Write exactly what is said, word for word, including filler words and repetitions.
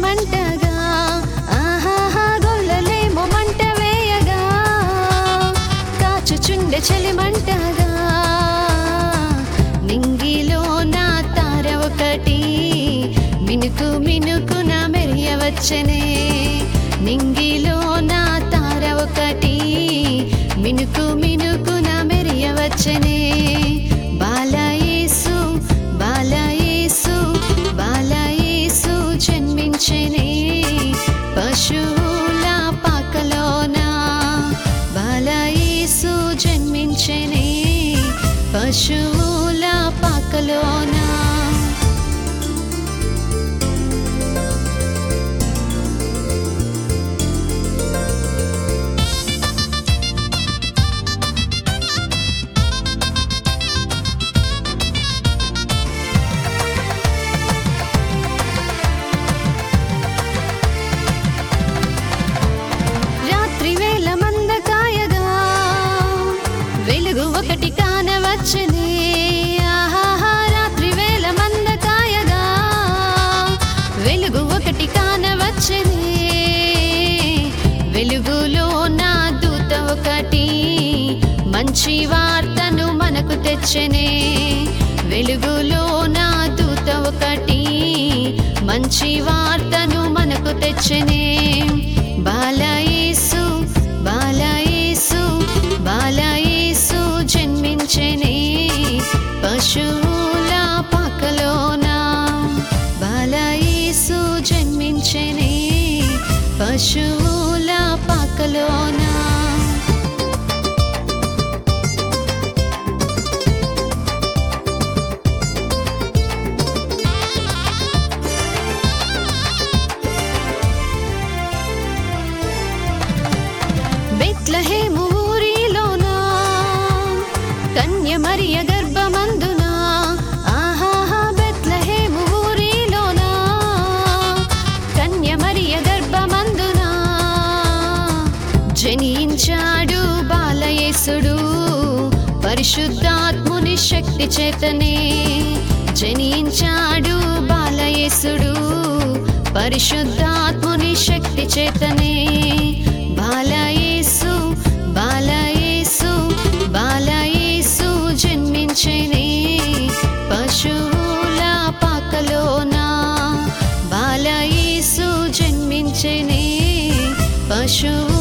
చలిమంటగా ఆహాహా గొల్లలేమో మంట వేయగా కాచుచుండె చలిమంటగా నింగిలో నా తార ఒకటి మినుకు మినుకున మెరియవచ్చనే నింగిలో నా తార ఒకటి మినుకు మినుకున మెరియవచ్చనే బాలయేసు బాలయేసు బాలయేసు జన్మించెనే పశువుల పాకలోన బాలయేసు జన్మించెనే పశువుల పాకలోన ఒకటి కానవచ్చనే ఆహాహా రాత్రి వేళ మంద కాయగా వెలుగు ఒకటి కానవచ్చనే వెలుగులో నా దూత ఒకటి మంచి వార్తను మనకు తెచ్చనే వెలుగులో నా దూత ఒకటి మంచి వార్తను మనకు తెచ్చనే బాలయేసు బాలయేసు బాలయేసు జన్మించెనే పశువుల పాకలోన బాలయేసు జన్మించెనే పశువుల పాకలోన బెత్లెహేము ఊరిలోన కన్య మరియ గర్భమందున ఆహాహా బెత్లెహేము ఊరిలోన కన్య మరియ గర్భమందున జనించాడు బాలయేసుడు పరిశుద్ధాత్ముని శక్తి చేతనే జనించాడు బాలయేసుడు పరిశుద్ధాత్ముని శక్తి చేతనే బాలయేసు బాలయేసు బాలయేసు జన్మించెనే పశువుల పాకలోన బాలయేసు జన్మించెనే పశువు